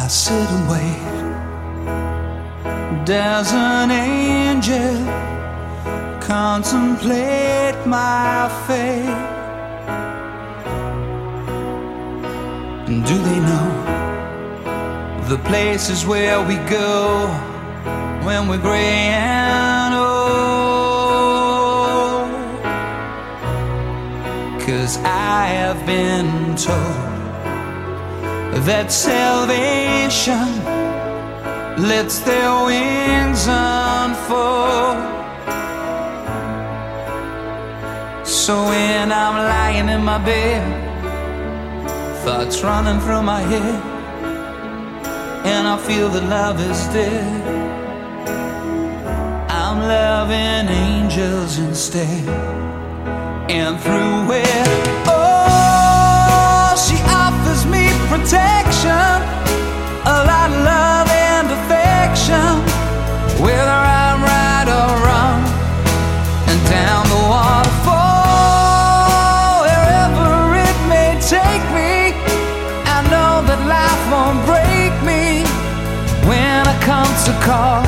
I sit and wait. Does an angel contemplate my fate? And do they know the places where we go when we're gray and old? 'Cause I have been told that salvation lets their wings unfold. So when I'm lying in my bed, thoughts running through my head, and I feel that love is dead, I'm loving angels instead. And through it, oh, she offers me protection, a lot of love and affection, whether I'm right or wrong, and down the waterfall, wherever it may take me, I know that life won't break me when I come to call.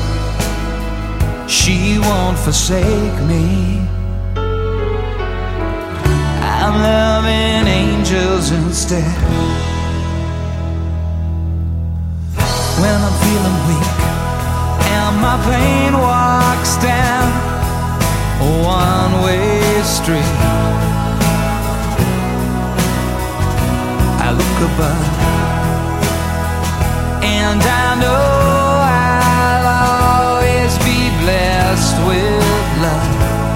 She won't forsake me. I'm loving angels instead. When I'm feeling weak and my pain walks down a one-way street, I look above and I know I'll always be blessed with love.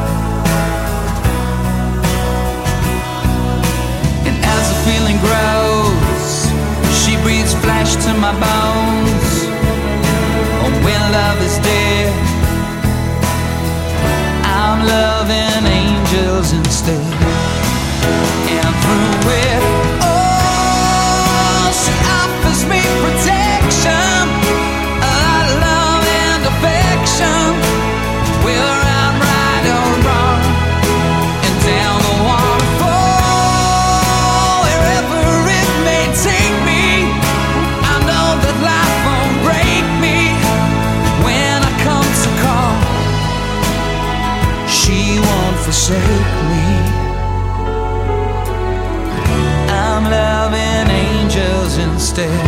And as the feeling grows, she breathes flesh to my bones. Oh, when love is dead, I'm loving angels instead. And through it, oh, she offers me protection, a lot of love and affection, whether I'm right or wrong, and down the waterfall, wherever it may take me, I know that life won't break me when I come to call. She won't forsake me. I'm loving angels instead.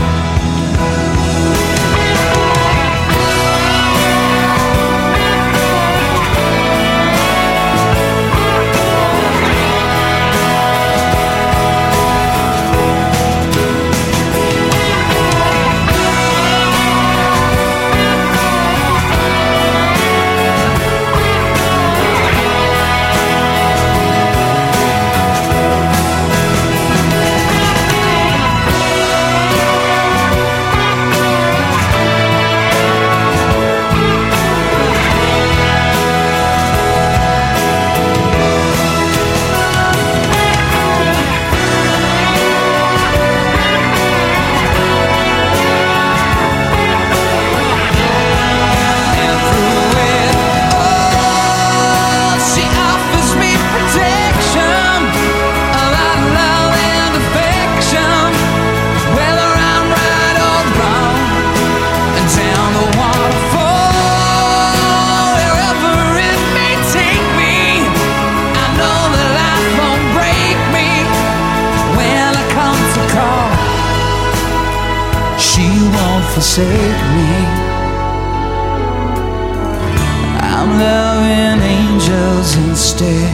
Forsake me. I'm loving angels instead.